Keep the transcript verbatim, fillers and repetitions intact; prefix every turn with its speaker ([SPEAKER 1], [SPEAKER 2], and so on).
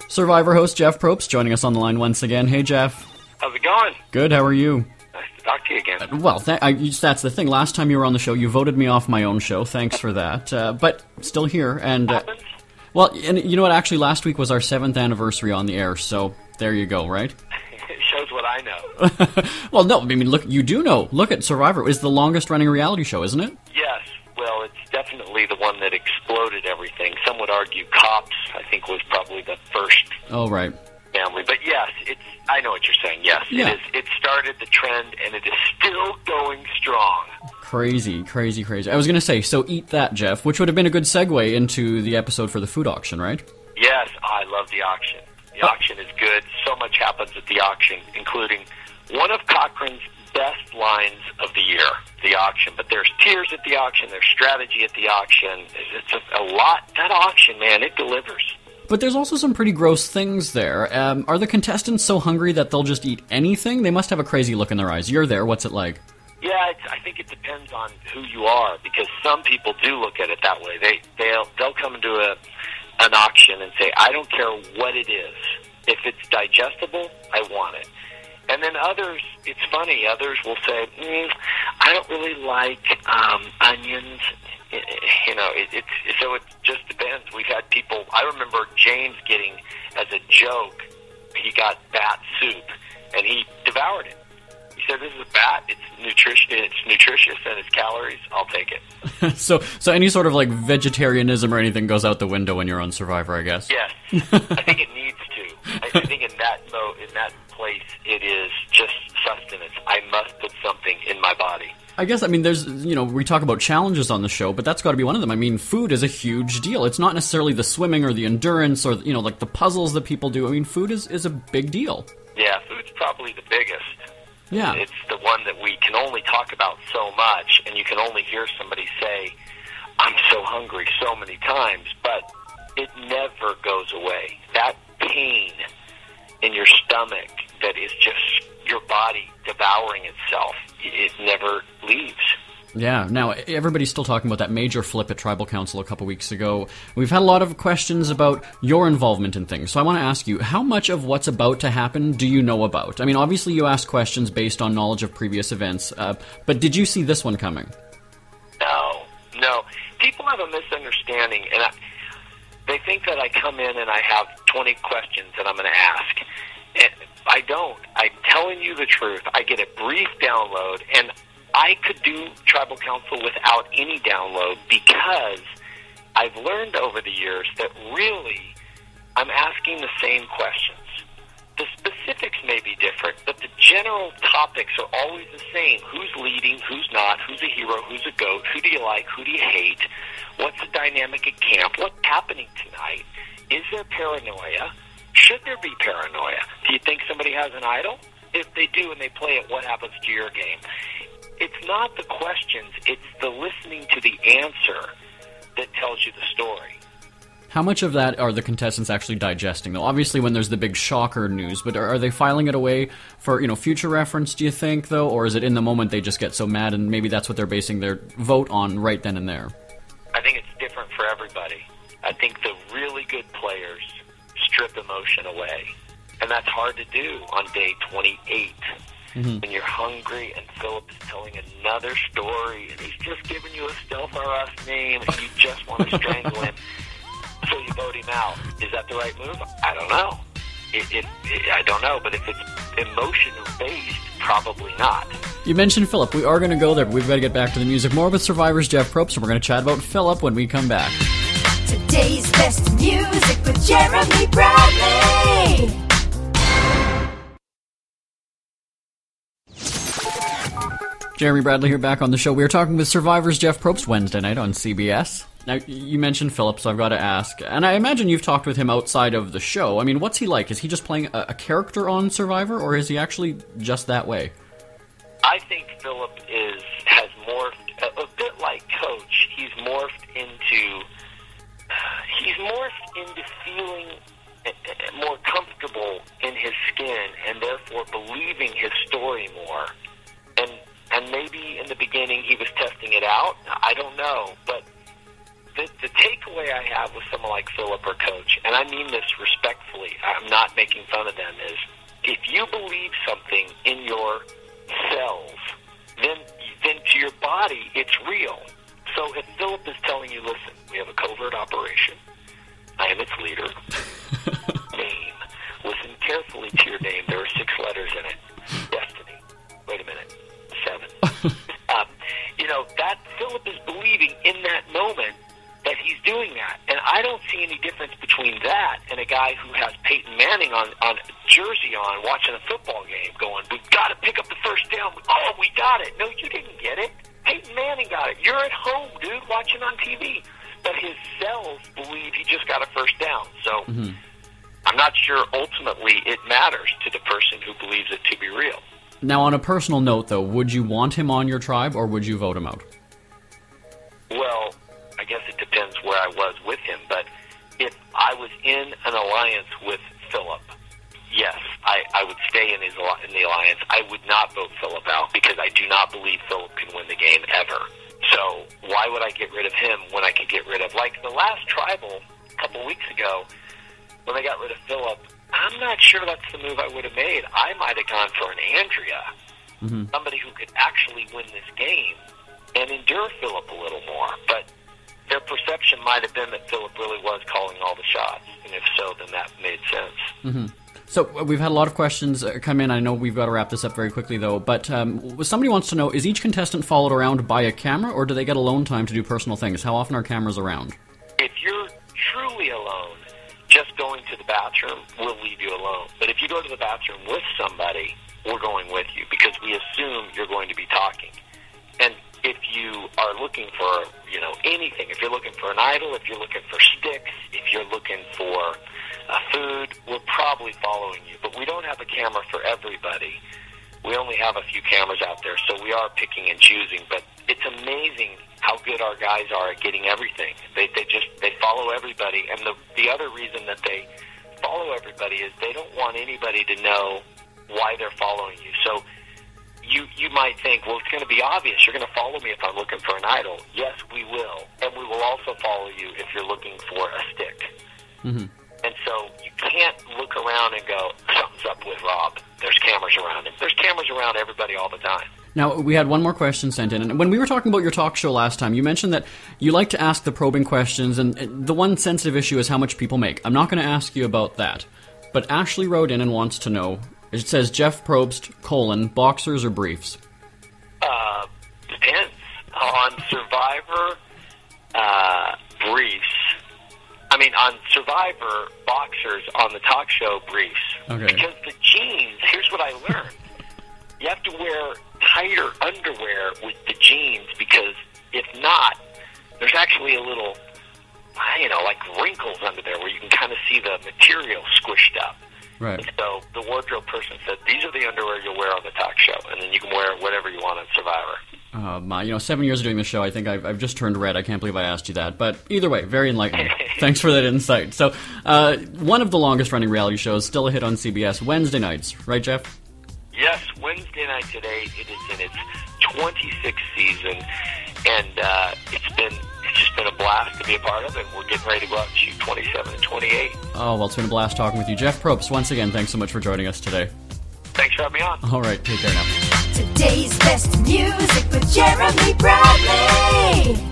[SPEAKER 1] Survivor host Jeff Probst joining us on the line once again. Hey, Jeff.
[SPEAKER 2] How's it going?
[SPEAKER 1] Good, how are you?
[SPEAKER 2] Nice to talk to you again.
[SPEAKER 1] Uh, well, th- I, that's the thing. Last time you were on the show, you voted me off my own show. Thanks for that. Uh, but still here. And uh, well, and you know what? Actually, last week was our seventh anniversary on the air, so there you go, right?
[SPEAKER 2] It shows what I know.
[SPEAKER 1] Well, no, I mean, look, you do know. Look at Survivor. It's the longest-running reality show, isn't it?
[SPEAKER 2] Yes. Well, it's definitely the one that exploded everything. Some would argue Cops, I think, was probably the first.
[SPEAKER 1] Oh, right.
[SPEAKER 2] Family. But yes, it's. I know what you're saying. Yes,
[SPEAKER 1] yeah.
[SPEAKER 2] it is. It started the trend, and it is still going strong.
[SPEAKER 1] Crazy, crazy, crazy. I was going to say, so eat that, Jeff, which would have been a good segue into the episode for the food auction, right?
[SPEAKER 2] Yes, I love the auction. The
[SPEAKER 1] oh.
[SPEAKER 2] auction is good. So much happens at the auction, including one of Cochran's best lines of the year, the auction. But there's tears at the auction, there's strategy at the auction. It's a, a lot. That auction, man, it delivers.
[SPEAKER 1] But there's also some pretty gross things there. Um, are the contestants so hungry that they'll just eat anything? They must have a crazy look in their eyes. You're there. What's it like?
[SPEAKER 2] Yeah, it's, I think it depends on who you are, because some people do look at it that way. They, they'll, they'll come into a, an auction and say, I don't care what it is. If it's digestible, I want it. And then others, it's funny, others will say, mm, I don't really like um, onions. You know, it, it's so it just depends. We've had people. I remember James getting, as a joke, he got bat soup, and he devoured it. He said, "This is a bat. It's nutritious. It's nutritious, and it's calories. I'll take it."
[SPEAKER 1] so, so any sort of like vegetarianism or anything goes out the window when you're on Survivor, I guess.
[SPEAKER 2] Yes, I think it needs to. I, I think in that mo, in that place, it is just sustenance. I must put something in my body.
[SPEAKER 1] I guess, I mean, there's, you know, we talk about challenges on the show, but that's got to be one of them. I mean, food is a huge deal. It's not necessarily the swimming or the endurance or, you know, like the puzzles that people do. I mean, food is, is a big deal.
[SPEAKER 2] Yeah, food's probably the biggest.
[SPEAKER 1] Yeah.
[SPEAKER 2] It's the one that we can only talk about so much, and you can only hear somebody say, I'm so hungry so many times, but it never goes away. That pain in your stomach that is just your body devouring itself, it never leaves.
[SPEAKER 1] Yeah. Now, everybody's still talking about that major flip at Tribal Council a couple weeks ago. We've had a lot of questions about your involvement in things. So I want to ask you, how much of what's about to happen do you know about? I mean, obviously you asked questions based on knowledge of previous events, uh, but did you see this one coming?
[SPEAKER 2] No. No. People have a misunderstanding, and I, they think that I come in and I have twenty questions that I'm going to ask. And I don't. I'm telling you the truth. I get a brief download, and I could do Tribal Council without any download because I've learned over the years that really I'm asking the same questions. The specifics may be different, but the general topics are always the same. Who's leading, who's not, who's a hero, who's a goat, who do you like, who do you hate, what's the dynamic at camp, what's happening tonight, is there paranoia, should there be paranoia, do you think somebody has an idol? If they do and they play it, what happens to your game? It's not the questions, it's the listening to the answer that tells you the story.
[SPEAKER 1] How much of that are the contestants actually digesting, though? Obviously, when there's the big shocker news, but are, are they filing it away for, you know, future reference, do you think, though? Or is it in the moment they just get so mad and maybe that's what they're basing their vote on right then and there?
[SPEAKER 2] I think it's different for everybody. I think the really good players strip emotion away. And that's hard to do on day twenty-eight. Mm-hmm. When you're hungry and Philip is telling another story and he's just giving you a stealth R Us name and you just want to strangle him, so you vote him out. Is that the right move? I don't know. It, it, it, I don't know, but if it's emotion-based, probably not.
[SPEAKER 1] You mentioned Philip. We are going to go there, but we've got to get back to the music. More with Survivor's Jeff Probst, and we're going to chat about Philip when we come back.
[SPEAKER 3] Today's best music with Jeremy Bradley.
[SPEAKER 1] Jeremy Bradley here, back on the show. We are talking with Survivor's Jeff Probst Wednesday night on C B S. Now, you mentioned Philip, so I've got to ask, and I imagine you've talked with him outside of the show. I mean, what's he like? Is he just playing a, a character on Survivor, or is he actually just that way?
[SPEAKER 2] I think Philip is has morphed, a, a bit like Coach, he's morphed into, he's morphed into feeling more comfortable in his skin, and therefore believing his story more. And And maybe in the beginning he was testing it out. I don't know. But the, the takeaway I have with someone like Philip or Coach, and I mean this respectfully, I'm not making fun of them, is if you believe something in your cells, then then to your body, it's real. So if Philip is telling you, listen, we have a covert operation, I am its leader, name, listen carefully to your name, there are six letters in it, Destiny, wait a minute, seven. um, you know, that Philip is believing in that moment that he's doing that. And I don't see any difference between that and a guy who has Peyton Manning on, on jersey on watching a football game going, we've got to pick up the first down. Oh, we got it. No, you didn't get it. Peyton Manning got it. You're at home, dude, watching on T V. But his cells believe he just got a first down. So mm-hmm. I'm not sure ultimately it matters to the person who believes it to be real.
[SPEAKER 1] Now, on a personal note, though, would you want him on your tribe or would you vote him out?
[SPEAKER 2] Well, I guess it depends where I was with him, but if I was in an alliance with Philip, yes, I, I would stay in his in the alliance. I would not vote Philip out because I do not believe Philip can win the game ever. So why would I get rid of him when I could get rid of, like the last tribal a couple weeks ago, when they got rid of Philip, I'm not sure that's the move I would have made. I might have gone for an Andrea, mm-hmm. somebody who could actually win this game and endure Philip a little more, but their perception might have been that Philip really was calling all the shots, and if so, then that made sense.
[SPEAKER 1] Mm-hmm. So uh, we've had a lot of questions uh, come in. I know we've got to wrap this up very quickly, though, but um, somebody wants to know, is each contestant followed around by a camera, or do they get alone time to do personal things? How often are cameras around?
[SPEAKER 2] If you're truly alone, just going to the bathroom will leave you alone. But if you go to the bathroom with somebody, we're going with you, because we assume you're going to be talking. And if you are looking for, you know, anything, if you're looking for an idol, if you're looking for sticks, if you're looking for uh, food, we're probably following you. But we don't have a camera for everybody. We only have a few cameras out there, so we are picking and choosing. But it's amazing how good our guys are at getting everything. They they just they follow everybody, and the the other reason that they follow everybody is they don't want anybody to know why they're following you. So you you might think, well, it's going to be obvious. You're going to follow me if I'm looking for an idol. Yes, we will, and we will also follow you if you're looking for a stick. Mm-hmm. And so you can't look around and go, something's up with Rob. There's cameras around him. There's cameras around everybody all the time.
[SPEAKER 1] Now, we had one more question sent in. And when we were talking about your talk show last time, you mentioned that you like to ask the probing questions, and the one sensitive issue is how much people make. I'm not going to ask you about that. But Ashley wrote in and wants to know, it says Jeff Probst, colon, boxers or briefs?
[SPEAKER 2] Uh, depends. On Survivor, uh, briefs. I mean, on Survivor, boxers. On the talk show, briefs.
[SPEAKER 1] Okay.
[SPEAKER 2] Because the jeans, here's what I learned. You have to wear tighter underwear with the jeans, because if not, there's actually a little, you know, like wrinkles under there where you can kind of see the material squished up.
[SPEAKER 1] Right.
[SPEAKER 2] And so the wardrobe person said, these are the underwear you'll wear on the talk show, and then you can wear whatever you want on Survivor.
[SPEAKER 1] Uh, my, you know, seven years of doing the show, I think I've, I've just turned red. I can't believe I asked you that. But either way, very enlightening. Thanks for that insight. So, uh, one of the longest-running reality shows, still a hit on C B S, Wednesday nights. Right, Jeff?
[SPEAKER 2] Yes, Wednesday night today. It is in its twenty-sixth season, and uh, it's been it's just been a blast to be a part of it. We're getting ready to go out and shoot twenty-seven and twenty-eight.
[SPEAKER 1] Oh, well, it's been a blast talking with you. Jeff Probst, once again, thanks so much for joining us today.
[SPEAKER 2] Thanks for having me on.
[SPEAKER 1] All right, take care now.
[SPEAKER 3] Today's best music with Jeremy Bradley.